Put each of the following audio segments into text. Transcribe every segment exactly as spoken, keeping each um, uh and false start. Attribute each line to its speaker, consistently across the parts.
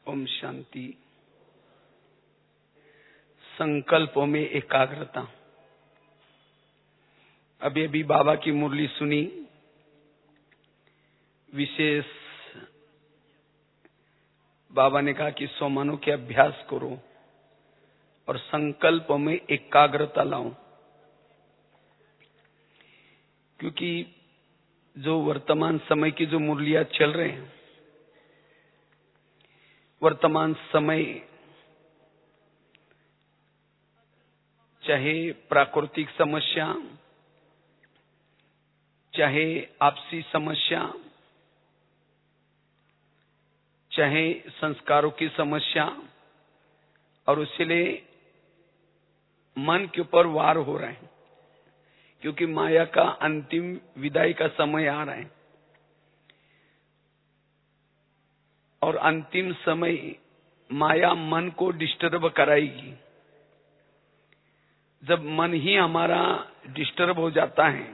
Speaker 1: ओम शांति। संकल्पों में एकाग्रता। अभी अभी बाबा की मुरली सुनी। विशेष बाबा ने कहा कि सौ मानों के अभ्यास करो और संकल्पों में एकाग्रता लाओ, क्योंकि जो वर्तमान समय की जो मुरलियां चल रहे हैं, वर्तमान समय चाहे प्राकृतिक समस्या, चाहे आपसी समस्या, चाहे संस्कारों की समस्या, और इसलिए मन के ऊपर वार हो रहे हैं, क्योंकि माया का अंतिम विदाई का समय आ रहा है। और अंतिम समय माया मन को डिस्टर्ब कराएगी। जब मन ही हमारा डिस्टर्ब हो जाता है,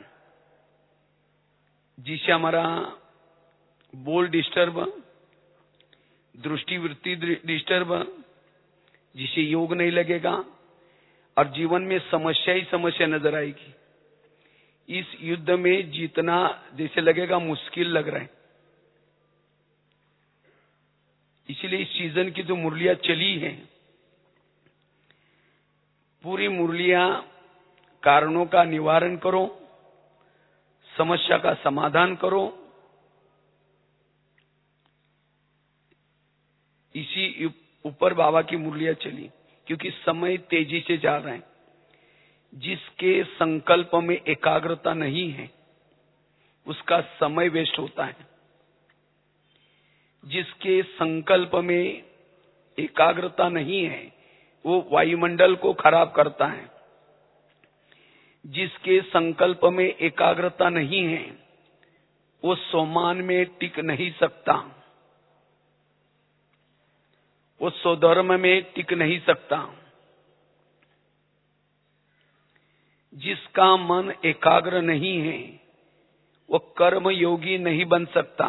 Speaker 1: जिसे हमारा बोल डिस्टर्ब, दृष्टि वृत्ति डिस्टर्ब, जिसे योग नहीं लगेगा और जीवन में समस्या ही समस्या नजर आएगी। इस युद्ध में जीतना जैसे लगेगा मुश्किल लग रहा है। इसलिए इस सीजन की जो मुरलियां चली हैं, पूरी मुरलियां कारणों का निवारण करो, समस्या का समाधान करो, इसी ऊपर बाबा की मुरलियां चली। क्योंकि समय तेजी से जा रहा है। जिसके संकल्प में एकाग्रता नहीं है, उसका समय वेस्ट होता है। जिसके संकल्प में एकाग्रता नहीं है, वो वायुमंडल को खराब करता है। जिसके संकल्प में एकाग्रता नहीं है, वो सोमान में टिक नहीं सकता, वो स्वधर्म में टिक नहीं सकता। जिसका मन एकाग्र नहीं है, वो कर्म योगी नहीं बन सकता।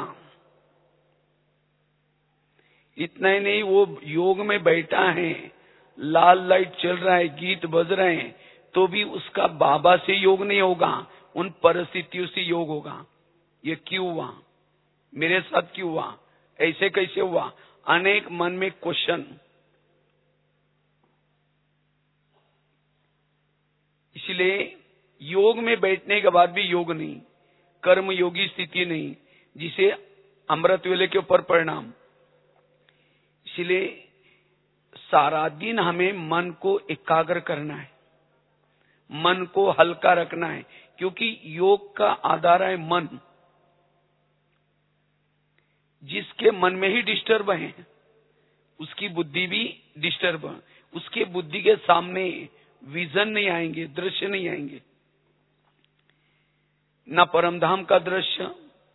Speaker 1: इतना ही नहीं, वो योग में बैठा है, लाल लाइट चल रहा है, गीत बज रहे हैं, तो भी उसका बाबा से योग नहीं होगा, उन परिस्थितियों से योग होगा। ये क्यों हुआ, मेरे साथ क्यों हुआ, ऐसे कैसे हुआ, अनेक मन में क्वेश्चन। इसलिए योग में बैठने के बाद भी योग नहीं, कर्म योगी स्थिति नहीं, जिसे अमृत वेले के ऊपर परिणाम। इसलिए सारा दिन हमें मन को एकाग्र करना है, मन को हल्का रखना है, क्योंकि योग का आधार है मन। जिसके मन में ही डिस्टर्ब है, उसकी बुद्धि भी डिस्टर्ब है। उसके बुद्धि के सामने विजन नहीं आएंगे, दृश्य नहीं आएंगे, ना परमधाम का दृश्य,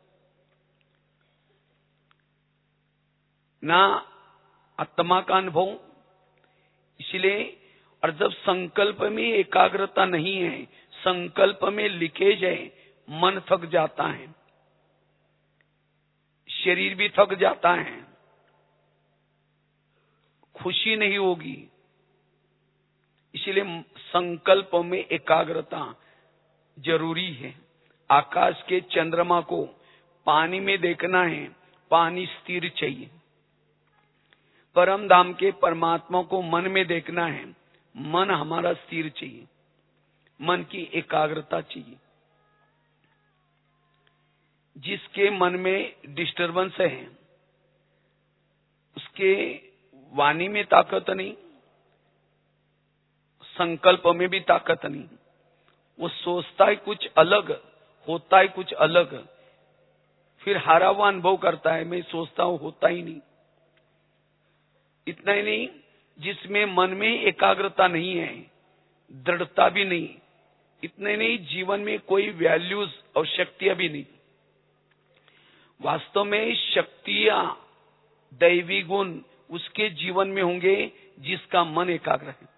Speaker 1: ना आत्मा का अनुभव। इसलिए और जब संकल्प में एकाग्रता नहीं है, संकल्प में लीकेज है, मन थक जाता है, शरीर भी थक जाता है, खुशी नहीं होगी। इसलिए संकल्प में एकाग्रता जरूरी है। आकाश के चंद्रमा को पानी में देखना है, पानी स्थिर चाहिए। परम धाम के परमात्मा को मन में देखना है, मन हमारा स्थिर चाहिए, मन की एकाग्रता चाहिए। जिसके मन में डिस्टरबेंस है, उसके वाणी में ताकत नहीं, संकल्प में भी ताकत नहीं। वो सोचता है कुछ अलग, होता है कुछ अलग, फिर हारा हुआ अनुभव करता है, मैं सोचता हूं होता ही नहीं। इतना ही नहीं, जिसमें मन में एकाग्रता नहीं है, दृढ़ता भी नहीं, इतना ही नहीं, जीवन में कोई वैल्यूज और शक्तियां भी नहीं। वास्तव में शक्तियां, दैवी गुण उसके जीवन में होंगे जिसका मन एकाग्र है।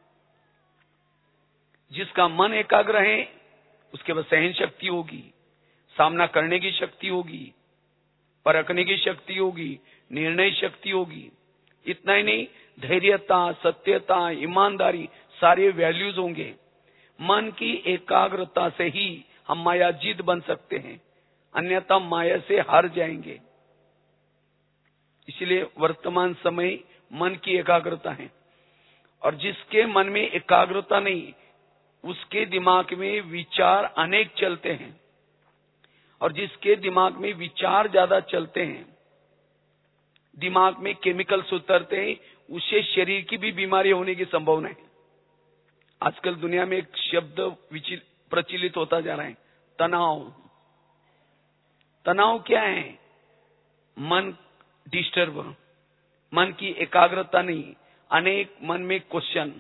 Speaker 1: जिसका मन एकाग्र है, उसके पास सहन शक्ति होगी, सामना करने की शक्ति होगी, परखने की शक्ति होगी, निर्णय शक्ति होगी, इतना ही नहीं, धैर्यता, सत्यता, ईमानदारी सारे वैल्यूज होंगे। मन की एकाग्रता से ही हम मायाजीत बन सकते हैं, अन्यथा माया से हार जाएंगे। इसलिए वर्तमान समय मन की एकाग्रता है, और जिसके मन में एकाग्रता नहीं उसके दिमाग में विचार अनेक चलते हैं, और जिसके दिमाग में विचार ज्यादा चलते हैं, दिमाग में केमिकल्स उतरते हैं, उसे शरीर की भी बीमारी होने की संभावना है। आजकल दुनिया में एक शब्द प्रचलित होता जा रहा है, तनाव। तनाव क्या है? मन डिस्टर्ब, मन की एकाग्रता नहीं, अनेक मन में क्वेश्चन।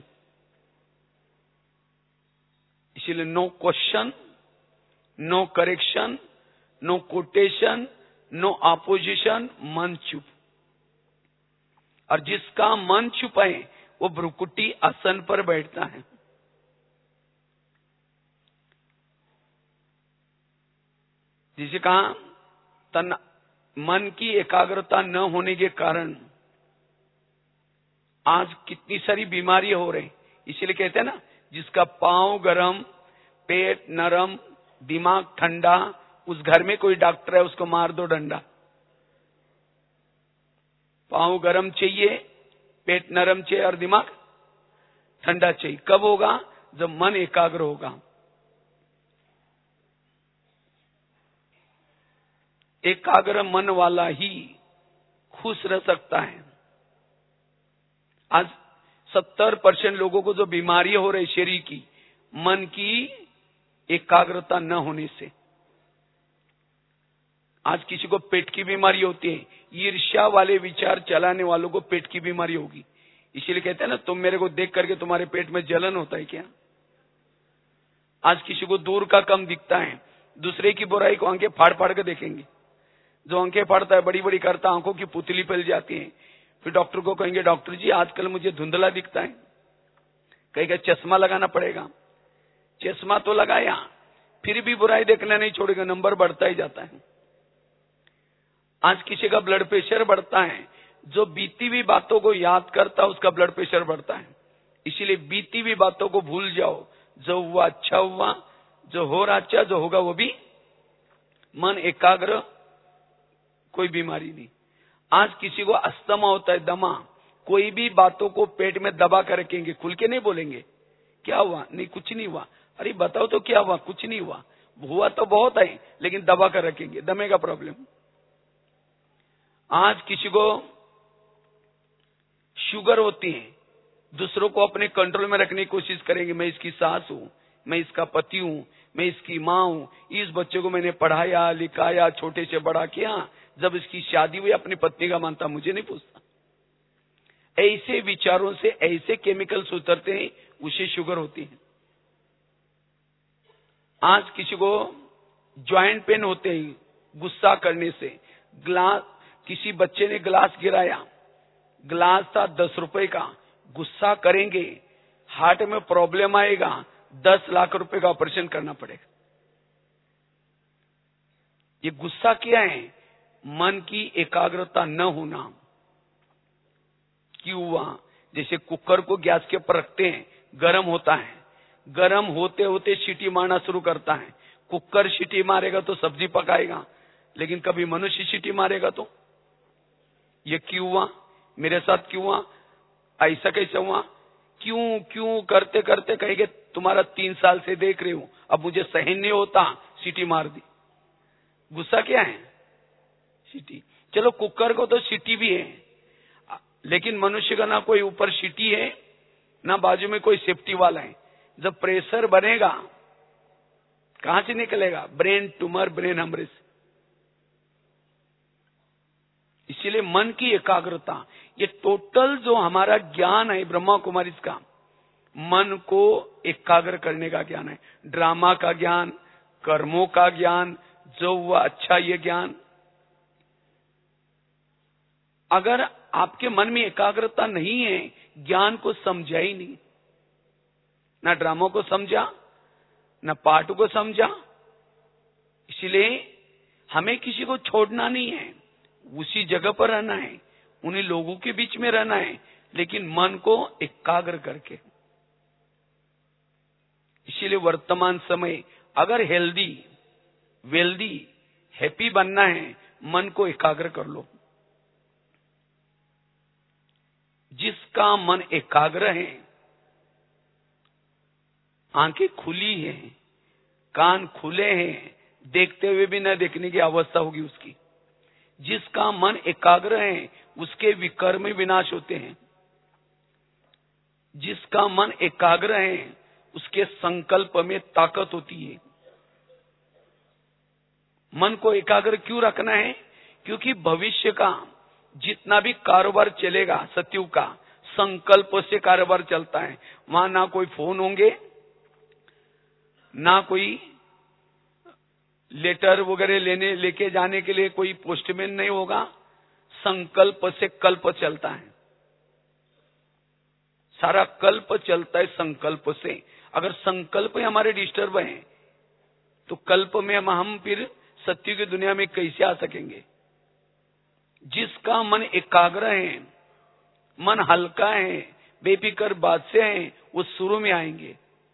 Speaker 1: इसलिए no question, no correction, no quotation, no opposition, मन चुप। और जिसका मन चुप है वो भ्रुकुटी आसन पर बैठता है। जिसे कहा तन मन की एकाग्रता न होने के कारण आज कितनी सारी बीमारियां हो रही। इसलिए कहते हैं ना, जिसका पांव गरम, पेट नरम, दिमाग ठंडा, उस घर में कोई डॉक्टर है उसको मार दो डंडा। पांव गरम चाहिए, पेट नरम चाहिए और दिमाग ठंडा चाहिए। कब होगा? जब मन एकाग्र होगा। एकाग्र मन वाला ही खुश रह सकता है। आज सत्तर परसेंट लोगों को जो बीमारियां हो रही शरीर की, मन की एकाग्रता न होने से। आज किसी को पेट की बीमारी होती है, ईर्ष्या वाले विचार चलाने वालों को पेट की बीमारी होगी। इसीलिए कहते हैं ना, तुम मेरे को देख करके तुम्हारे पेट में जलन होता है क्या? आज किसी को दूर का कम दिखता है, दूसरे की बुराई को आंखें फाड़ फाड़ के देखेंगे। जो आंखें फाड़ता है, बड़ी बड़ी करता, आंखों की पुतली फैल जाती है। फिर डॉक्टर को कहेंगे, डॉक्टर जी आजकल मुझे धुंधला दिखता है। कहेगा चश्मा लगाना पड़ेगा। चश्मा तो लगाया, फिर भी बुराई देखना नहीं छोड़ेगा, नंबर बढ़ता ही जाता है। आज किसी का ब्लड प्रेशर बढ़ता है, जो बीती हुई बातों को याद करता है उसका ब्लड प्रेशर बढ़ता है। इसीलिए बीती हुई बातों को भूल जाओ, जो हुआ अच्छा हुआ, जो हो रहा अच्छा, जो होगा वो भी। मन एकाग्र, कोई बीमारी नहीं। आज किसी को अस्थमा होता है, दमा, कोई भी बातों को पेट में दबा कर रखेंगे, खुल के नहीं बोलेंगे क्या हुआ, नहीं कुछ नहीं हुआ। अरे बताओ तो क्या हुआ? कुछ नहीं हुआ। हुआ तो बहुत है, लेकिन दबा कर रखेंगे, दमे का प्रॉब्लम। आज किसी को शुगर होती है, दूसरों को अपने कंट्रोल में रखने की कोशिश करेंगे। मैं इसकी सास हूं, मैं इसका पति हूं, मैं इसकी मां हूं, इस बच्चे को मैंने पढ़ाया लिखाया, छोटे से बड़ा किया, जब इसकी शादी हुई अपनी पत्नी का मानता, मुझे नहीं पूछता। ऐसे विचारों से ऐसे केमिकल्स उतरते हैं, उसे शुगर होती है। आज किसी को ज्वाइंट पेन होते हैं गुस्सा करने से। ग्लास, किसी बच्चे ने ग्लास गिराया, ग्लास था दस रुपए का, गुस्सा करेंगे, हार्ट में प्रॉब्लम आएगा, दस लाख रुपए का ऑपरेशन करना पड़ेगा। ये गुस्सा क्या है? मन की एकाग्रता न होना। क्यों हुआ? जैसे कुकर को गैस के ऊपर रखते हैं, गर्म होता है, गर्म होते होते सीटी मारना शुरू करता है। कुकर सीटी मारेगा तो सब्जी पकाएगा, लेकिन कभी मनुष्य सीटी मारेगा तो? ये क्यों हुआ? मेरे साथ क्यों हुआ? ऐसा कैसे हुआ? क्यों क्यों करते करते कहेंगे तुम्हारा तीन साल से देख रही हूं, अब मुझे सहन नहीं होता, सीटी मार दी। गुस्सा क्या है? सीटी। चलो कुकर को तो सीटी भी है, लेकिन मनुष्य का ना कोई ऊपर सीटी है, ना बाजू में कोई सेफ्टी वाला है। जब प्रेशर बनेगा कहां से निकलेगा? Brain tumour, brain haemorrhage. इसीलिए मन की एकाग्रता, ये टोटल जो हमारा ज्ञान है ब्रह्मा कुमारी का, मन को एकाग्र करने का ज्ञान है। ड्रामा का ज्ञान, कर्मों का ज्ञान, जो हुआ अच्छा ये ज्ञान। अगर आपके मन में एकाग्रता नहीं है, ज्ञान को समझा ही नहीं, ना ड्रामों को समझा, ना पाठ को समझा। इसलिए हमें किसी को छोड़ना नहीं है, उसी जगह पर रहना है, उन्हीं लोगों के बीच में रहना है, लेकिन मन को एकाग्र करके। इसीलिए वर्तमान समय अगर हेल्दी, वेल्दी, हैप्पी बनना है, मन को एकाग्र कर लो। जिसका मन एकाग्र है, आंखें खुली हैं, कान खुले हैं, देखते हुए भी न देखने की अवस्था होगी उसकी। जिसका मन एकाग्र है, उसके विकर्म विनाश होते हैं। जिसका मन एकाग्र है, उसके संकल्प में ताकत होती है। मन को एकाग्र क्यों रखना है? क्योंकि भविष्य का जितना भी कारोबार चलेगा, सत्युग का संकल्प से कारोबार चलता है। वहां ना कोई फोन होंगे, ना कोई लेटर वगैरह लेने लेके जाने के लिए कोई पोस्टमैन नहीं होगा। संकल्प से कल्प चलता है, सारा कल्प चलता है संकल्प से। अगर संकल्प ही हमारे डिस्टर्ब हैं, तो कल्प में हम, हम फिर सत्य की दुनिया में कैसे आ सकेंगे? जिसका मन एकाग्र है, मन हल्का है, बेफिक्र बात से है, वो शुरू में आएंगे।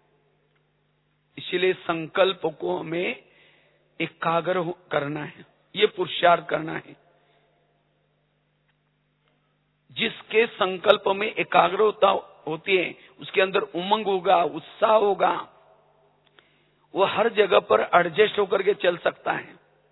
Speaker 1: इसलिए संकल्प को हमें एकाग्र करना है, ये पुरुषार्थ करना है। जिसके संकल्प में एकाग्रता होती है, उसके अंदर उमंग होगा, उत्साह होगा, वो हर जगह पर एडजस्ट होकर के चल सकता है।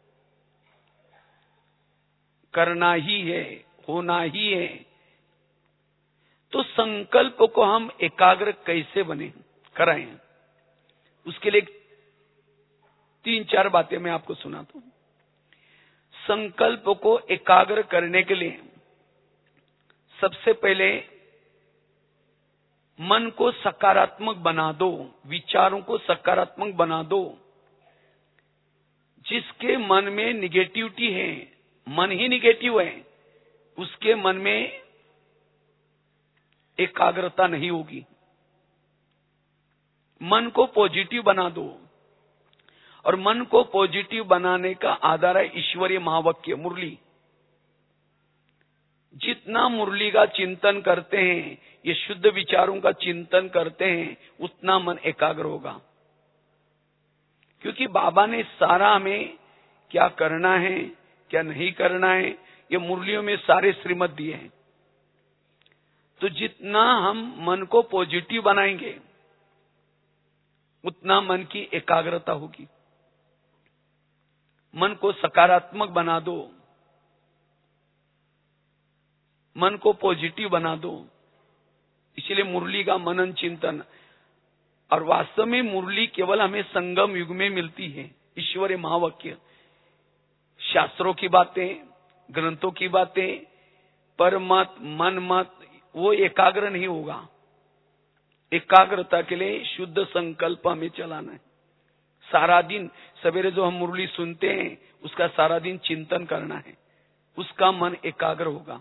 Speaker 1: करना ही है, होना ही है। तो संकल्प को हम एकाग्र कैसे बने कराएं, उसके लिए तीन चार बातें मैं आपको सुनाता हूं। संकल्प को एकाग्र करने के लिए सबसे पहले मन को सकारात्मक बना दो, विचारों को सकारात्मक बना दो। जिसके मन में निगेटिविटी है, मन ही निगेटिव है, उसके मन में एकाग्रता नहीं होगी। मन को पॉजिटिव बना दो, और मन को पॉजिटिव बनाने का आधार है ईश्वरीय महावाक्य मुरली। जितना मुरली का चिंतन करते हैं, ये शुद्ध विचारों का चिंतन करते हैं, उतना मन एकाग्र होगा। क्योंकि बाबा ने सारा हमें क्या करना है, क्या नहीं करना है, ये मुरलियों में सारे श्रीमत दिए हैं। तो जितना हम मन को पॉजिटिव बनाएंगे, उतना मन की एकाग्रता होगी। मन को सकारात्मक बना दो, मन को पॉजिटिव बना दो। इसलिए मुरली का मनन चिंतन, और वास्तव में मुरली केवल हमें संगम युग में मिलती है। ईश्वरीय महावाक्य, शास्त्रों की बातें, ग्रंथों की बातें, पर मत, मन मत, वो एकाग्र नहीं होगा। एकाग्रता के लिए शुद्ध संकल्प हमें चलाना है। सारा दिन सवेरे जो हम मुरली सुनते हैं, उसका सारा दिन चिंतन करना है, उसका मन एकाग्र होगा।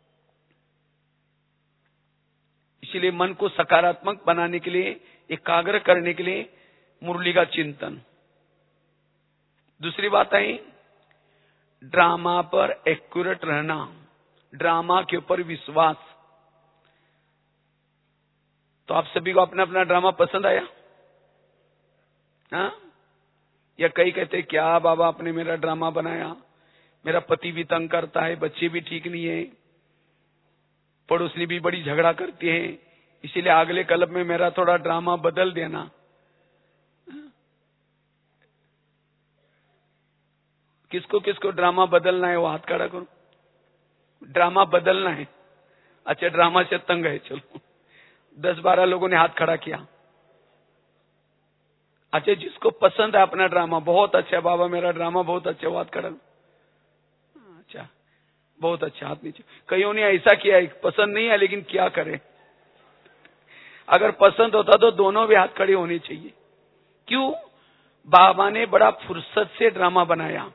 Speaker 1: इसलिए मन को सकारात्मक बनाने के लिए, एकाग्र करने के लिए मुरली का चिंतन। दूसरी बात है ड्रामा पर एक्यूरेट रहना, ड्रामा के ऊपर विश्वास। तो आप सभी को अपना अपना ड्रामा पसंद आया? हाँ? या कई कहते क्या बाबा आपने मेरा ड्रामा बनाया, मेरा पति भी तंग करता है, बच्चे भी ठीक नहीं है, पड़ोसनी भी बड़ी झगड़ा करती है, इसीलिए अगले क्लब में मेरा थोड़ा ड्रामा बदल देना। किसको किसको ड्रामा बदलना है वो हाथ खड़ा करो। ड्रामा बदलना है? अच्छा, ड्रामा से तंग है, चलो दस बारह लोगों ने हाथ खड़ा किया। अच्छा, जिसको पसंद है अपना ड्रामा, बहुत अच्छा बाबा मेरा ड्रामा बहुत अच्छा, वो हाथ खड़ा। अच्छा, बहुत अच्छा, हाथ नीचे। कईयों ने ऐसा किया, पसंद नहीं है लेकिन क्या करें, अगर पसंद होता तो दोनों भी हाथ खड़े होने चाहिए। क्यों? बाबा ने बड़ा फुर्सत से ड्रामा बनाया।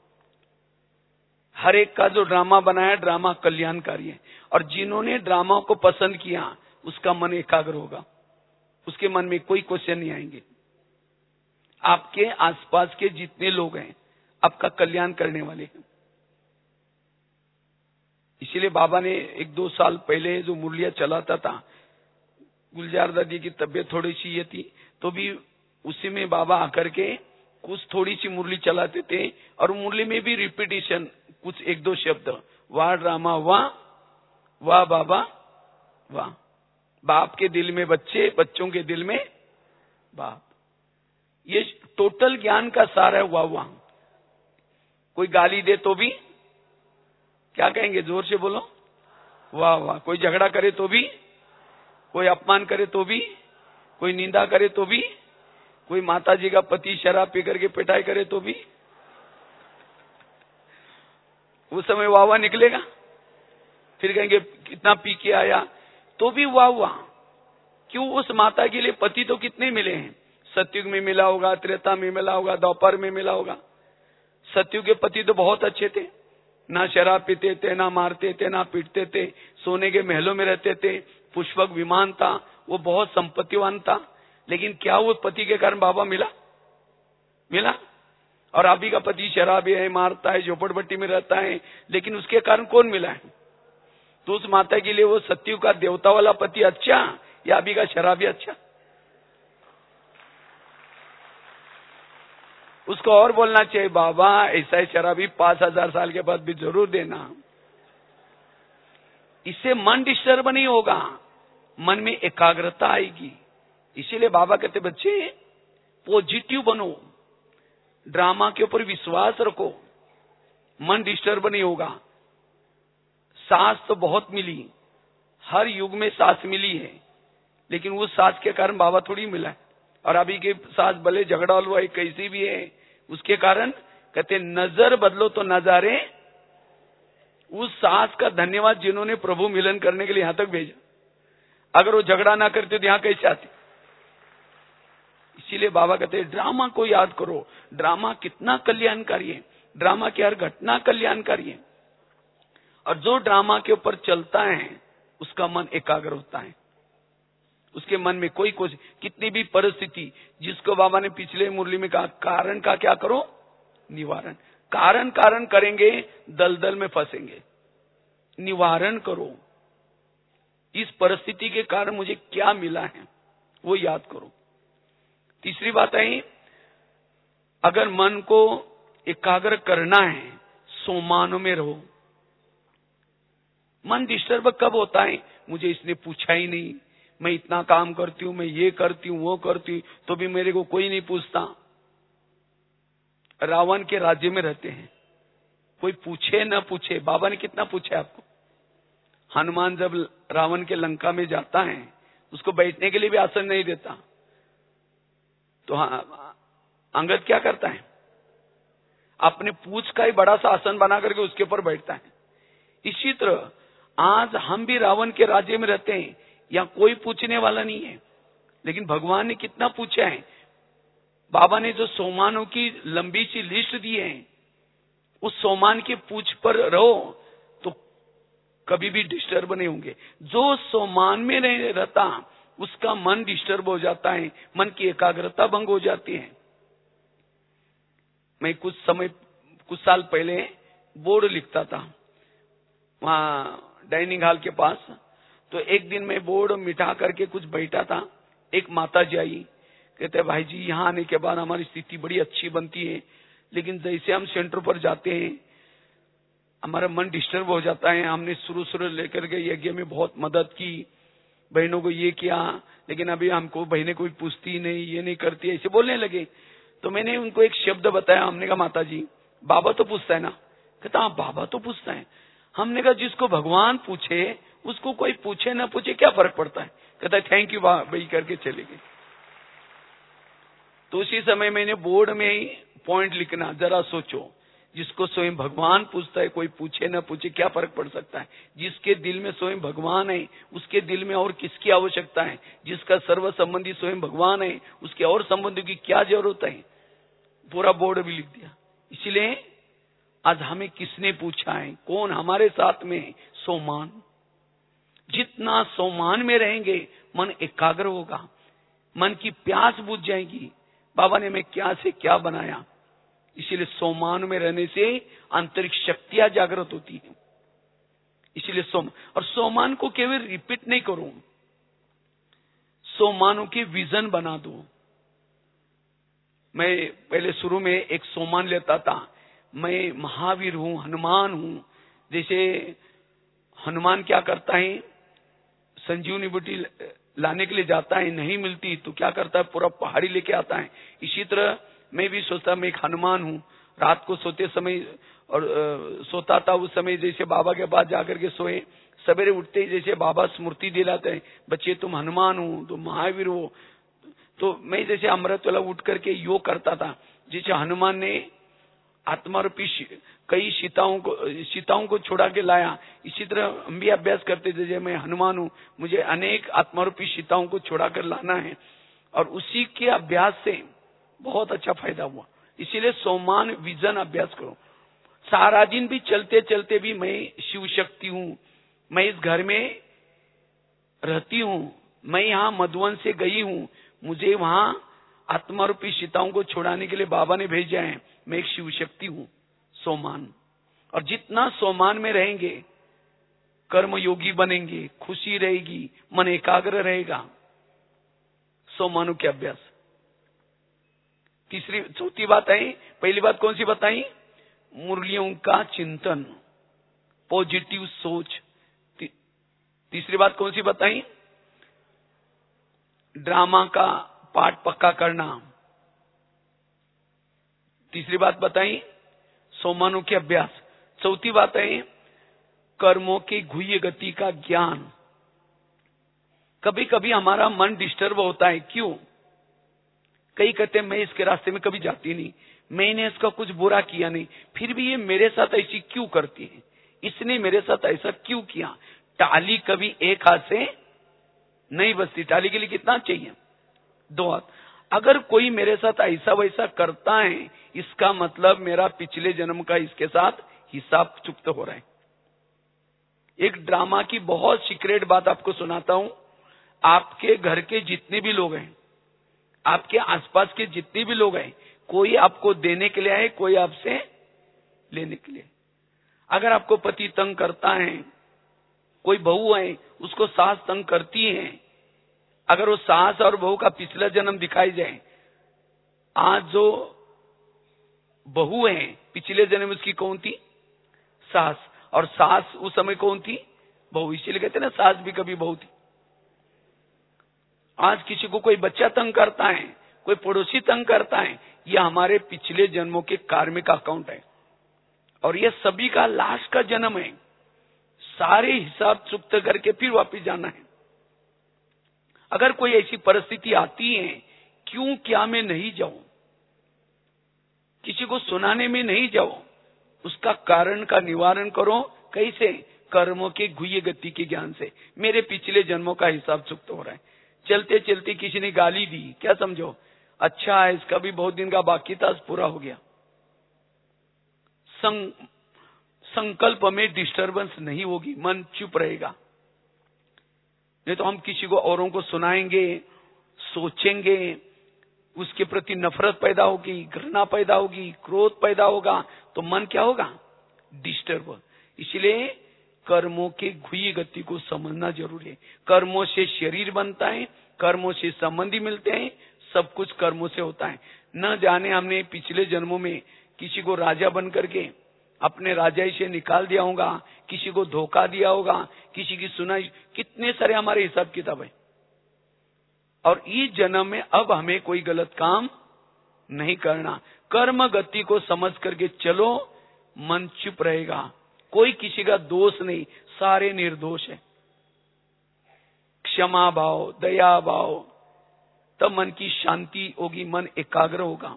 Speaker 1: हर एक का जो ड्रामा बनाया, ड्रामा कल्याणकारी है। और जिन्होंने ड्रामा को पसंद किया, उसका मन एकाग्र होगा, उसके मन में कोई क्वेश्चन नहीं आएंगे। आपके आसपास के जितने लोग हैं, आपका कल्याण करने वाले हैं। इसीलिए बाबा ने एक दो साल पहले जो मुरलिया चलाता था, गुलजार दादी की तबीयत थोड़ी सी ये थी, तो भी उसी में बाबा आकर के कुछ थोड़ी सी मुरली चलाते थे, और मुरली में भी रिपीटिशन, कुछ एक दो शब्द, वाह ड्रामा वाह, वाह बाबा वाह, बाप के दिल में बच्चे, बच्चों के दिल में बाप। ये टोटल ज्ञान का सार है वाह वाह। कोई गाली दे तो भी क्या कहेंगे, जोर से बोलो, वाह वाह। कोई झगड़ा करे तो भी, कोई अपमान करे तो भी, कोई निंदा करे तो भी, कोई माता जी का पति शराब पी करके पिटाई करे तो भी, उस समय वाह वाह निकलेगा। फिर कहेंगे कितना पी के आया, तो भी वाह वाह। क्यों? उस माता के लिए पति तो कितने मिले हैं, सतयुग में मिला होगा, त्रेता में मिला होगा, द्वापर में मिला होगा। सतयुग के पति तो बहुत अच्छे थे, ना शराब पीते थे, ना मारते थे, ना पीटते थे, सोने के महलों में रहते थे, पुष्पक विमान था, वो बहुत संपत्तिवान था। लेकिन क्या वो पति के कारण बाबा मिला मिला और अभी का पति शराबी है, मारता है, झोपड़पट्टी में रहता है, लेकिन उसके कारण कौन मिला है? तो उस माता के लिए वो सत्यु का देवता वाला पति अच्छा या अभी का शराबी अच्छा? उसको और बोलना चाहिए, बाबा ऐसा ही शराबी पांच हजार साल के बाद भी जरूर देना। इससे मन डिस्टर्ब नहीं होगा, मन में एकाग्रता आएगी। इसीलिए बाबा कहते बच्चे पॉजिटिव बनो, ड्रामा के ऊपर विश्वास रखो, मन डिस्टर्ब नहीं होगा। सांस तो बहुत मिली, हर युग में सांस मिली है, लेकिन उस सांस के कारण बाबा थोड़ी मिला है। और अभी के सांस भले झगड़ा हुआ है, कैसी भी है, उसके कारण कहते नजर बदलो तो नजारे। उस सांस का धन्यवाद जिन्होंने प्रभु मिलन करने के लिए यहां तक भेजा, अगर वो झगड़ा ना करते तो यहां कैसे आते? इसीलिए बाबा कहते हैं ड्रामा को याद करो, ड्रामा कितना कल्याणकारी है, ड्रामा की हर घटना कल्याणकारी है। और जो ड्रामा के ऊपर चलता है उसका मन एकाग्र होता है, उसके मन में कोई कोई कितनी भी परिस्थिति, जिसको बाबा ने पिछले मुरली में कहा कारण का क्या करो, निवारण। कारण कारण करेंगे दलदल में फंसेंगे, निवारण करो। इस परिस्थिति के कारण मुझे क्या मिला है वो याद करो। तीसरी बात है, अगर मन को एकाग्र करना है सोमानों में रहो। मन डिस्टर्ब कब होता है, मुझे इसने पूछा ही नहीं, मैं इतना काम करती हूं, मैं ये करती हूं, वो करती हूं, तो भी मेरे को कोई नहीं पूछता। रावण के राज्य में रहते हैं, कोई पूछे न पूछे, बाबा ने कितना पूछा आपको। हनुमान जब रावण के लंका में जाता है, उसको बैठने के लिए भी आसन नहीं देता, तो हाँ, अंगद क्या करता है, अपने पूछ का ही बड़ा सा आसन बना करके उसके ऊपर बैठता है। इसी तरह आज हम भी रावण के राज्य में रहते हैं, यहाँ कोई पूछने वाला नहीं है, लेकिन भगवान ने कितना पूछा है। बाबा ने जो सोमानों की लंबी सी लिस्ट दी है, उस सोमान की पूछ पर रहो तो कभी भी डिस्टर्ब नहीं होंगे। जो सोमान में नहीं रहता उसका मन डिस्टर्ब हो जाता है, मन की एकाग्रता भंग हो जाती है। मैं कुछ समय कुछ साल पहले बोर्ड लिखता था वहां डाइनिंग हॉल के पास, तो एक दिन मैं बोर्ड मिटा करके कुछ बैठा था, एक माता जी आई, कहते भाई जी यहाँ आने के बाद हमारी स्थिति बड़ी अच्छी बनती है, लेकिन जैसे हम सेंटर पर जाते हैं हमारा मन डिस्टर्ब हो जाता है। हमने शुरू शुरू लेकर के यज्ञ में बहुत मदद की, बहनों को ये किया, लेकिन अभी हमको बहनें कोई पूछती नहीं, ये नहीं करती, ऐसे बोलने लगे। तो मैंने उनको एक शब्द बताया, हमने कहा माता जी बाबा तो पूछता है ना? कहता हाँ बाबा तो पूछता है। हमने कहा जिसको भगवान पूछे उसको कोई पूछे ना पूछे क्या फर्क पड़ता है? कहता है थैंक यू भाई करके चले गए। तो उसी समय मैंने बोर्ड में ही पॉइंट लिखना, जरा सोचो, जिसको स्वयं भगवान पूछता है कोई पूछे ना पूछे क्या फर्क पड़ सकता है? जिसके दिल में स्वयं भगवान है उसके दिल में और किसकी आवश्यकता है? जिसका सर्व संबंधी स्वयं भगवान है उसके और संबंधियों की क्या जरूरत है? पूरा बोर्ड भी लिख दिया। इसलिए आज हमें किसने पूछा है, कौन हमारे साथ में? सोमान। जितना सोमान में रहेंगे मन एकाग्र होगा, मन की प्यास बुझ जाएगी, बाबा ने मैं क्या से क्या बनाया। इसीलिए सोमान में रहने से आंतरिक शक्तियां जागृत होती हैं। इसलिए सोम और सोमान को केवल रिपीट नहीं करूं, सोमानों के विजन बना दूं। मैं पहले शुरू में एक सोमान लेता था, मैं महावीर हूं, हनुमान हूं। जैसे हनुमान क्या करता है, संजीवनी बूटी लाने के लिए जाता है, नहीं मिलती तो क्या करता है, पूरा पहाड़ी लेके आता है। इसी तरह मैं भी सोचता मैं एक हनुमान हूं। रात को सोते समय और आ, सोता था उस समय, जैसे बाबा के पास जाकर के सोए, सवेरे उठते ही जैसे बाबा स्मृति दिलाते हैं, बच्चे तुम हनुमान हो, तुम महावीर हो। तो मैं जैसे अमृत वाला उठ करके योग करता था, जैसे हनुमान ने आत्मारूपी कई सीताओं को सीताओं को छुड़ा के लाया, इसी तरह हम भी अभ्यास करते थे, मैं हनुमान हूं, मुझे अनेक आत्मारूपी सीताओं को छुड़ा कर लाना है। और उसी के अभ्यास से बहुत अच्छा फायदा हुआ। इसीलिए सोमान विजन अभ्यास करो। सारा दिन भी चलते चलते भी मैं शिव शक्ति हूं, मैं इस घर में रहती हूं, मैं यहाँ मधुवन से गई हूं, मुझे वहां आत्मारूपी सीताओं को छुड़ाने के लिए बाबा ने भेजा है, मैं एक शिव शक्ति हूं। सोमान, और जितना सोमान में रहेंगे कर्म योगी बनेंगे, खुशी रहेगी, मन एकाग्र रहेगा। सोमानों के अभ्यास। तीसरी चौथी बात है, पहली बात कौन सी बताई, मुरलियों का चिंतन, पॉजिटिव सोच। ती, तीसरी बात कौन सी बताई, ड्रामा का पाठ पक्का करना। तीसरी बात बताई सोमानों के अभ्यास। चौथी बात है कर्मों की गुह्य गति का ज्ञान। कभी कभी हमारा मन डिस्टर्ब होता है, क्यों? कई कहते हैं मैं इसके रास्ते में कभी जाती नहीं, मैंने इसका कुछ बुरा किया नहीं, फिर भी ये मेरे साथ ऐसी क्यों करती है, इसने मेरे साथ ऐसा क्यों किया। टाली कभी एक हाथ से नहीं बजती, टाली के लिए कितना चाहिए, दो हाथ। अगर कोई मेरे साथ ऐसा वैसा करता है, इसका मतलब मेरा पिछले जन्म का इसके साथ हिसाब चुकता हो रहा है। एक ड्रामा की बहुत सीक्रेट बात आपको सुनाता हूं। आपके घर के जितने भी लोग हैं, आपके आसपास के जितने भी लोग हैं, कोई आपको देने के लिए आए, कोई आपसे लेने के लिए। अगर आपको पति तंग करता है, कोई बहू है उसको सास तंग करती है, अगर वो सास और बहू का पिछला जन्म दिखाई जाए, आज जो बहू है पिछले जन्म उसकी कौन थी, सास, और सास उस समय कौन थी, बहू। इसीलिए कहते हैं ना सास भी कभी बहू थी। आज किसी को कोई बच्चा तंग करता है, कोई पड़ोसी तंग करता है, यह हमारे पिछले जन्मों के कार्मिक अकाउंट है, और यह सभी का लास्ट का जन्म है। सारे हिसाब चुकता करके फिर वापिस जाना है। अगर कोई ऐसी परिस्थिति आती है, क्यों क्या मैं नहीं जाऊं, किसी को सुनाने में नहीं जाओ, उसका कारण का निवारण करो। कैसे? कर्मों के गुह्य गति के ज्ञान से। मेरे पिछले जन्मों का हिसाब चुकता हो रहा है। चलते चलते किसी ने गाली दी, क्या समझो, अच्छा है इसका भी बहुत दिन का बाकी था, पूरा हो गया। सं, संकल्प में डिस्टर्बेंस नहीं होगी, मन चुप रहेगा। नहीं तो हम किसी को औरों को सुनाएंगे, सोचेंगे, उसके प्रति नफरत पैदा होगी, घृणा पैदा होगी, क्रोध पैदा होगा, तो मन क्या होगा, डिस्टर्ब। इसलिए कर्मों के गुह्य गति को समझना जरूरी है। कर्मों से शरीर बनता है, कर्मों से संबंधी मिलते हैं, सब कुछ कर्मों से होता है। न जाने हमने पिछले जन्मों में किसी को राजा बन करके अपने राजाई से निकाल दिया होगा, किसी को धोखा दिया होगा, किसी की सुनाई, कितने सारे हमारे हिसाब किताब है। और इस जन्म में अब हमें कोई गलत काम नहीं करना। कर्म गति को समझ करके चलो, मन चुप रहेगा, कोई किसी का दोष नहीं, सारे निर्दोष है। क्षमा भाव, दया भाव, तब मन की शांति होगी, मन एकाग्र होगा।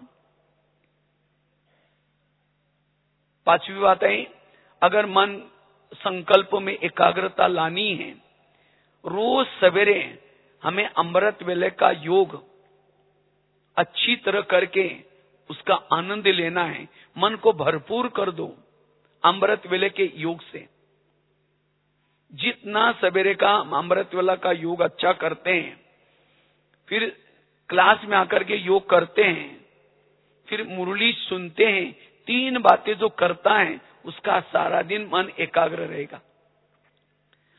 Speaker 1: पांचवी बात है, अगर मन संकल्प में एकाग्रता लानी है, रोज सवेरे हमें अमृत वेले का योग अच्छी तरह करके उसका आनंद लेना है। मन को भरपूर कर दो अमृत वेले के योग से। जितना सवेरे का अमृत वेला का योग अच्छा करते हैं, फिर क्लास में आकर के योग करते हैं, फिर मुरली सुनते हैं, तीन बातें जो करता है उसका सारा दिन मन एकाग्र रहेगा।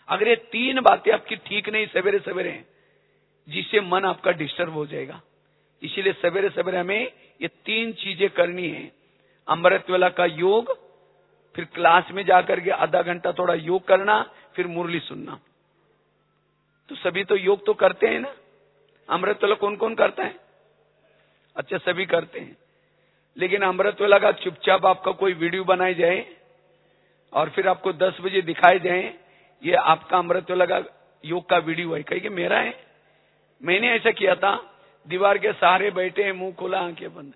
Speaker 1: अगर ये तीन बातें आपकी ठीक नहीं सवेरे सवेरे, जिससे मन आपका डिस्टर्ब हो जाएगा। इसीलिए सवेरे सवेरे हमें ये तीन चीजें करनी है। अमृत वेला का योग, फिर क्लास में जाकर के आधा घंटा थोड़ा योग करना, फिर मुरली सुनना। तो सभी तो योग तो करते हैं ना। अमृत वेला कौन कौन करता है? अच्छा, सभी करते हैं। लेकिन अमृत वेला का चुपचाप आपका कोई वीडियो बनाई जाए और फिर आपको दस बजे दिखाए जाए ये आपका अमृत वेला का योग का वीडियो है, कहीं कि मेरा है। मैंने ऐसा किया था, दीवार के सहारे बैठे हैं, मुंह खोला आंखें बंद।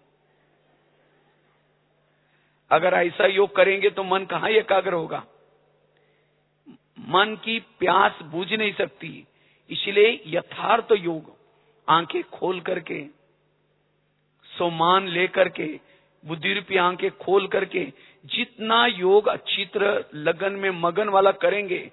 Speaker 1: अगर ऐसा योग करेंगे तो मन कहां एकाग्र होगा? मन की प्यास बुझ नहीं सकती। इसलिए यथार्थ योग आंखें खोल करके, सोमान लेकर के, बुद्धि रूपी आंखें खोल करके जितना योग अच्छी तरह लगन में मगन वाला करेंगे,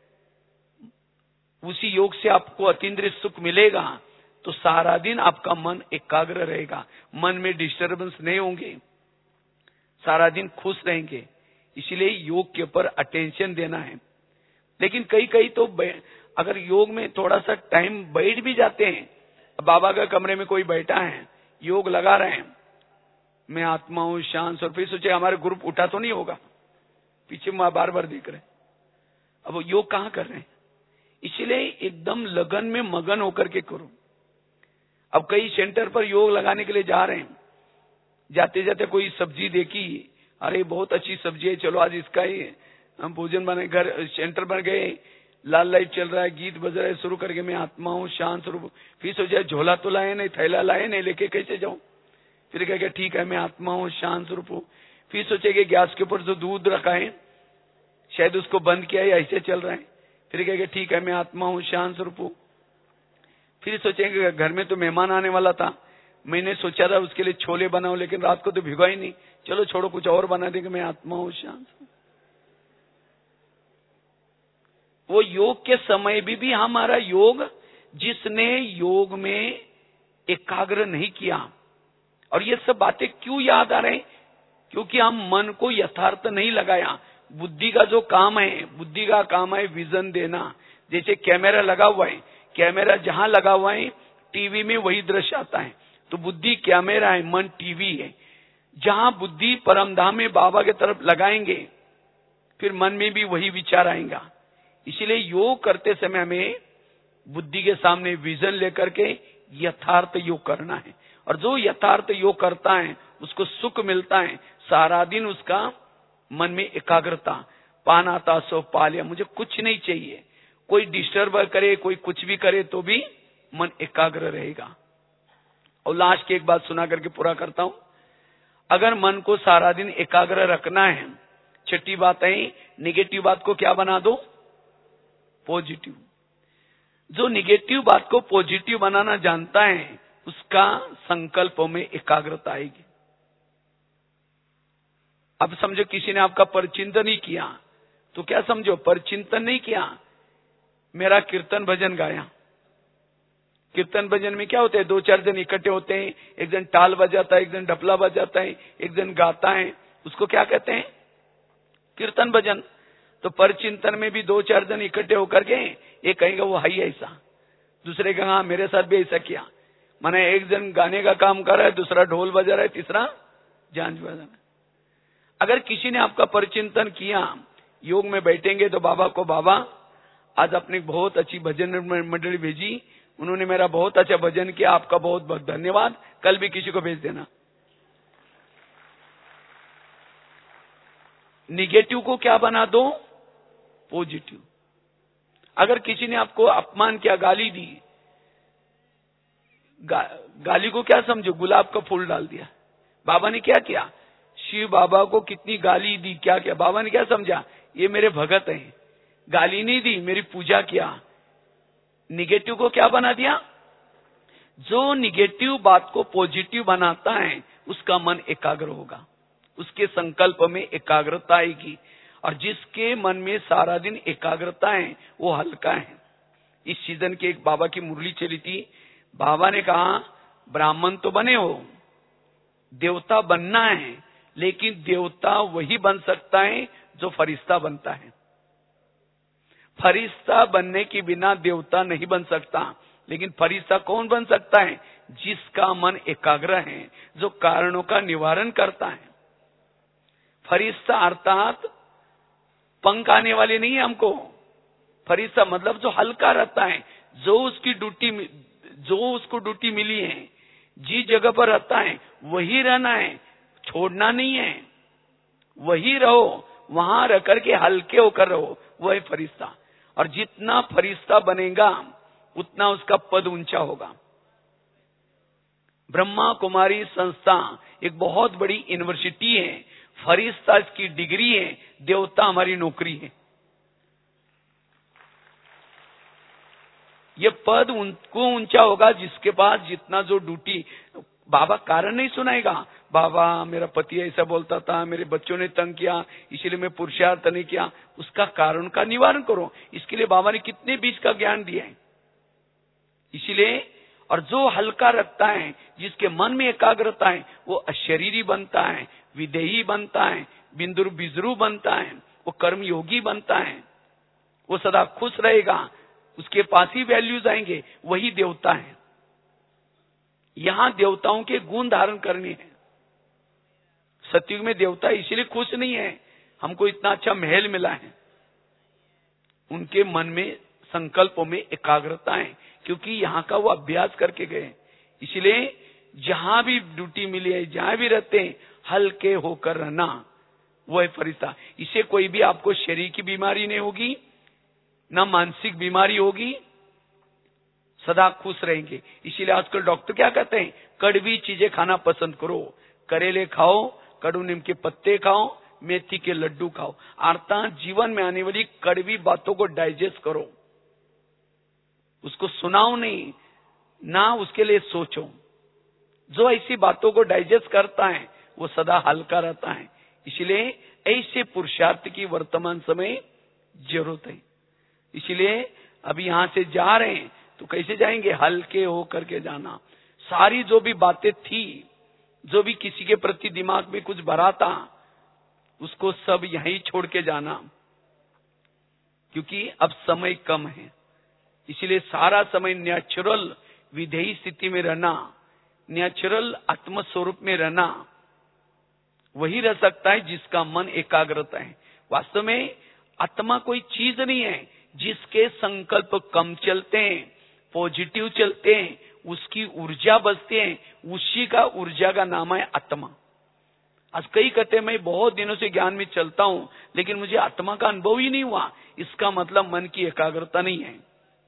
Speaker 1: उसी योग से आपको अतीन्द्रिय सुख मिलेगा। तो सारा दिन आपका मन एकाग्र रहेगा, मन में डिस्टर्बेंस नहीं होंगे, सारा दिन खुश रहेंगे। इसलिए योग के ऊपर अटेंशन देना है। लेकिन कई कई तो अगर योग में थोड़ा सा टाइम बैठ भी जाते हैं, बाबा का कमरे में कोई बैठा है, योग लगा रहे हैं, मैं आत्मा हूं शांत, और फिर सोचे हमारे ग्रुप उठा तो नहीं होगा, पीछे वहां बार बार देख रहे हैं। अब वो योग कहां कर रहे हैं? इसलिए एकदम लगन में मगन होकर के करो। अब कई सेंटर पर योग लगाने के लिए जा रहे हैं, जाते जाते कोई सब्जी देखी, अरे बहुत अच्छी सब्जी है, चलो आज इसका ही हम भोजन बने। घर सेंटर पर गए, लाल लाइट चल रहा है, गीत बज रहा है, शुरू करके मैं आत्मा हूं शांत स्वरूप। फिर सोचा झोला तो लाए नहीं, थैला लाए नहीं, लेके कैसे जाऊं? फिर कह ठीक है मैं आत्मा हूं शांत स्वरूप हूं। फिर सोचे कि गैस के ऊपर जो दूध रखा है शायद उसको बंद किया है, ऐसे चल रहा है। फिर कह ठीक है मैं आत्मा हूं शांत स्वरूप हूं। फिर सोचेंगे घर में तो मेहमान आने वाला था, मैंने सोचा था उसके लिए छोले बनाऊं, लेकिन रात को तो भिगो ही नहीं, चलो छोड़ो कुछ और बना देंगे, मैं आत्मा हूं शांत। वो योग के समय भी, भी हमारा योग, जिसने योग में एकाग्र नहीं किया। और ये सब बातें क्यों याद आ रहे हैं? क्योंकि हम मन को यथार्थ नहीं लगाया। बुद्धि का जो काम है, बुद्धि का काम है विजन देना। जैसे कैमरा लगा हुआ है, कैमरा जहां लगा हुआ है टीवी में वही दृश्य आता है। तो बुद्धि कैमरा है, मन टीवी है। जहां बुद्धि परमधाम में बाबा की तरफ लगाएंगे, फिर मन में भी वही विचार आएगा। इसलिए योग करते समय हमें बुद्धि के सामने विजन लेकर के यथार्थ योग करना है। और जो यथार्थ योग करता है उसको सुख मिलता है, सारा दिन उसका मन में एकाग्रता। पान आता सो पा लिया, मुझे कुछ नहीं चाहिए, कोई डिस्टर्ब करे, कोई कुछ भी करे तो भी मन एकाग्र रहेगा। और लास्ट की एक बात सुना करके पूरा करता हूं। अगर मन को सारा दिन एकाग्र रखना है, छठी बात है निगेटिव बात को क्या बना दो? पॉजिटिव। जो निगेटिव बात को पॉजिटिव बनाना जानता है उसका संकल्पों में एकाग्रता आएगी। अब समझो किसी ने आपका परचिंतन ही किया, तो क्या समझो परचिंतन नहीं किया, मेरा कीर्तन भजन गाया। कीर्तन भजन में क्या होता है? दो चार जन इकट्ठे होते हैं, एक जन टाल बजाता है, एक जन ढपला बजाता है, एक जन गाता है, उसको क्या कहते हैं? कीर्तन भजन। तो परचिंतन में भी दो चार जन इकट्ठे होकर के एक कहेगा वो है ऐसा, दूसरे कहेगा हाँ मेरे साथ भी ऐसा किया। माने एक जन गाने का काम कर रहा है, दूसरा ढोल बजा रहा है, तीसरा झांझ बजा रहा है। अगर किसी ने आपका परचिंतन किया, योग में बैठेंगे तो बाबा को, बाबा आज अपनी बहुत अच्छी भजन मंडली भेजी, उन्होंने मेरा बहुत अच्छा भजन किया, आपका बहुत बहुत धन्यवाद, कल भी किसी को भेज देना। निगेटिव को क्या बना दो? पॉजिटिव। अगर किसी ने आपको अपमान किया, गाली दी, गा, गाली को क्या समझो? गुलाब का फूल डाल दिया। बाबा ने क्या किया? शिव बाबा को कितनी गाली दी, क्या किया? बाबा ने क्या समझा? ये मेरे भगत हैं, गाली नहीं दी, मेरी पूजा किया। निगेटिव को क्या बना दिया? जो निगेटिव बात को पॉजिटिव बनाता है उसका मन एकाग्र होगा, उसके संकल्प में एकाग्रता आएगी। और जिसके मन में सारा दिन एकाग्रता है वो हल्का है। इस सीजन के एक बाबा की मुरली चली थी, बाबा ने कहा ब्राह्मण तो बने हो, देवता बनना है, लेकिन देवता वही बन सकता है जो फरिश्ता बनता है। फरिश्ता बनने के बिना देवता नहीं बन सकता, लेकिन फरिश्ता कौन बन सकता है? जिसका मन एकाग्र है, जो कारणों का निवारण करता है। फरिश्ता अर्थात पंख आने वाले नहीं है हमको। फरिश्ता मतलब जो हल्का रहता है, जो उसकी ड्यूटी जो उसको ड्यूटी मिली है, जिस जगह पर रहता है वही रहना है, छोड़ना नहीं है, वही रहो, वहां रह करके हल्के होकर रहो, वह है फरिश्ता। और जितना फरिश्ता बनेगा उतना उसका पद ऊंचा होगा। ब्रह्मा कुमारी संस्था एक बहुत बड़ी यूनिवर्सिटी है, फरिश्ता इसकी डिग्री है, देवता हमारी नौकरी है। ये पद उनको ऊंचा होगा जिसके पास जितना जो ड्यूटी। बाबा कारण नहीं सुनाएगा, बाबा मेरा पति ऐसा बोलता था, मेरे बच्चों ने तंग किया, इसलिए मैं पुरुषार्थ नहीं किया। उसका कारण का निवारण करो, इसके लिए बाबा ने कितने बीज का ज्ञान दिया है। इसलिए और जो हल्का रखता है, जिसके मन में एकाग्रता है, वो अशरीरी बनता है, विदेही बनता है, बिंदुर बिजरू बनता है, वो कर्मयोगी बनता है, वो सदा खुश रहेगा, उसके पास ही वैल्यूज आएंगे, वही देवता है। यहां देवताओं के गुण धारण करने हैं। सतयुग में देवता इसलिए खुश नहीं है, हमको इतना अच्छा महल मिला है, उनके मन में संकल्पों में एकाग्रता है, क्योंकि यहाँ का वो अभ्यास करके गए। इसलिए जहां भी ड्यूटी मिली है, जहां भी रहते हैं, हल्के होकर रहना, वो है फरिश्ता। इससे कोई भी आपको शरीर की बीमारी नहीं होगी, ना मानसिक बीमारी होगी, सदा खुश रहेंगे। इसीलिए आजकल डॉक्टर क्या कहते हैं? कड़वी चीजें खाना पसंद करो, करेले खाओ, कड़ू नीम के पत्ते खाओ, मेथी के लड्डू खाओ, अर्थात जीवन में आने वाली कड़वी बातों को डाइजेस्ट करो, उसको सुनाओ नहीं, ना उसके लिए सोचो। जो ऐसी बातों को डाइजेस्ट करता है वो सदा हल्का रहता है। इसलिए ऐसे पुरुषार्थ की वर्तमान समय जरूरत है। इसलिए अभी यहां से जा रहे हैं तो कैसे जाएंगे? हल्के होकर के जाना। सारी जो भी बातें थी, जो भी किसी के प्रति दिमाग में कुछ भरा था, उसको सब यहीं छोड़ के जाना, क्योंकि अब समय कम है। इसलिए सारा समय नेचुरल विधेयी स्थिति में रहना, नेचुरल आत्म स्वरूप में रहना, वही रह सकता है जिसका मन एकाग्रता है। वास्तव में आत्मा कोई चीज नहीं है, जिसके संकल्प कम चलते हैं, पॉजिटिव चलते हैं, उसकी ऊर्जा बचती है, उसी का ऊर्जा का नाम है आत्मा। आज कई कहते हैं मैं बहुत दिनों से ज्ञान में चलता हूं, लेकिन मुझे आत्मा का अनुभव ही नहीं हुआ। इसका मतलब मन की एकाग्रता नहीं है।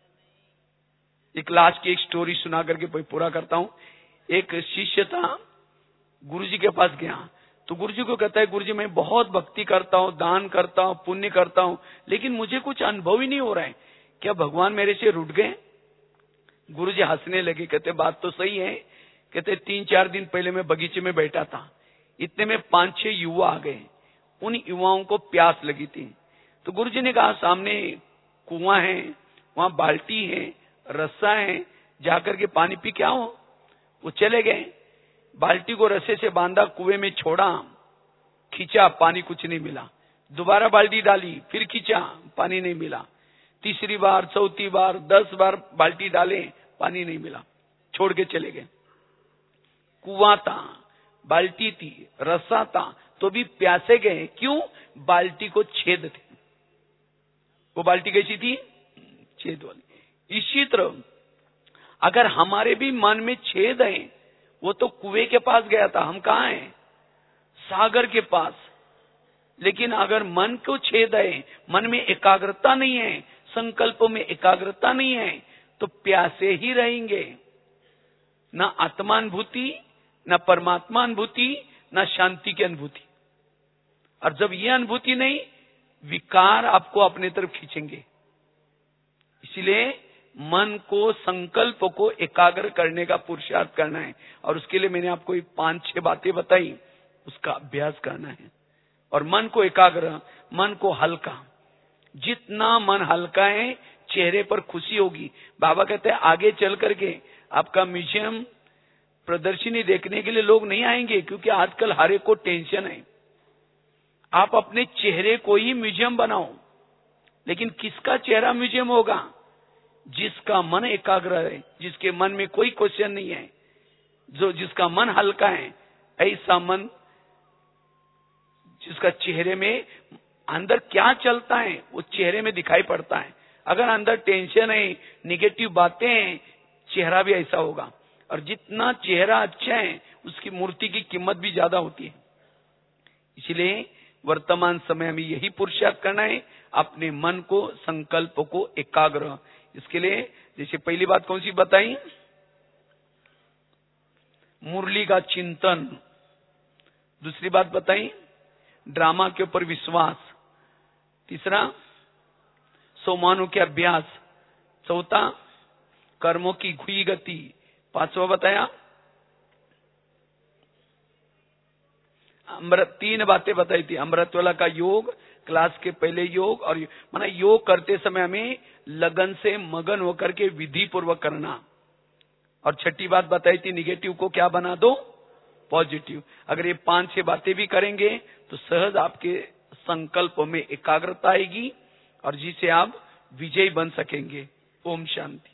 Speaker 1: एक लास्ट की एक स्टोरी सुना करके पूरा करता हूं। एक शिष्य था, गुरुजी के पास गया, तो गुरुजी को कहता है, गुरुजी मैं बहुत भक्ति करता हूं, दान करता हूं, पुण्य करता हूं, लेकिन मुझे कुछ अनुभव ही नहीं हो रहा है, क्या भगवान मेरे से रूठ गए? गुरुजी हंसने लगे, कहते बात तो सही है। कहते तीन चार दिन पहले मैं बगीचे में बैठा था, इतने में पांच छह युवा आ गए। उन युवाओं को प्यास लगी थी, तो गुरुजी ने कहा सामने कुआं है, वहां बाल्टी है, रस्सा है, जाकर के पानी पी के आओ। वो चले गए, बाल्टी को रस्से से बांधा, कुएं में छोड़ा, खींचा, पानी कुछ नहीं मिला। दोबारा बाल्टी डाली, फिर खींचा, पानी नहीं मिला। तीसरी बार, चौथी बार, दस बार बाल्टी डाले, पानी नहीं मिला, छोड़ के चले गए। कुआं था, बाल्टी थी, रस्सा था, तो भी प्यासे गए। क्यों? बाल्टी को छेद थे। वो बाल्टी कैसी थी? छेद वाली। इसी तरह अगर हमारे भी मन में छेद है, वो तो कुएं के पास गया था, हम कहाँ हैं? सागर के पास। लेकिन अगर मन को छेद है, मन में एकाग्रता नहीं है, संकल्पों में एकाग्रता नहीं है, तो प्यासे ही रहेंगे। न आत्मानुभूति, न परमात्मा अनुभूति, न शांति की अनुभूति। और जब ये अनुभूति नहीं, विकार आपको अपने तरफ खींचेंगे। इसलिए मन को, संकल्प को एकाग्र करने का पुरुषार्थ करना है, और उसके लिए मैंने आपको पांच छह बातें बताई, उसका अभ्यास करना है। और मन को एकाग्र, मन को हल्का, जितना मन हल्का है चेहरे पर खुशी होगी। बाबा कहते हैं आगे चल करके आपका म्यूजियम प्रदर्शनी देखने के लिए लोग नहीं आएंगे, क्योंकि आजकल हर एक को टेंशन है। आप अपने चेहरे को ही म्यूजियम बनाओ, लेकिन किसका चेहरा म्यूजियम होगा? जिसका मन एकाग्र है, जिसके मन में कोई क्वेश्चन नहीं है, जो जिसका मन हल्का है, ऐसा मन, जिसका चेहरे में अंदर क्या चलता है वो चेहरे में दिखाई पड़ता है। अगर अंदर टेंशन है, निगेटिव बातें हैं, चेहरा भी ऐसा होगा। और जितना चेहरा अच्छा है उसकी मूर्ति की कीमत भी ज्यादा होती है। इसलिए वर्तमान समय में यही पुरुषार्थ करना है, अपने मन को, संकल्प को एकाग्र। इसके लिए जैसे पहली बात कौन सी बताई? मुरली का चिंतन। दूसरी बात बताई ड्रामा के ऊपर विश्वास। तीसरा सोमानों के अभ्यास। चौथा कर्मों की घुई गति। पांचवा बताया अमृत। तीन बातें बताई थी, अमृतवाला का योग, क्लास के पहले योग, और माना योग करते समय हमें लगन से मगन होकर के विधि पूर्वक करना। और छठी बात बताई थी निगेटिव को क्या बना दो पॉजिटिव। अगर ये पांच छह बातें भी करेंगे तो सहज आपके संकल्प में एकाग्रता आएगी और जिसे आप विजयी बन सकेंगे। ओम शांति।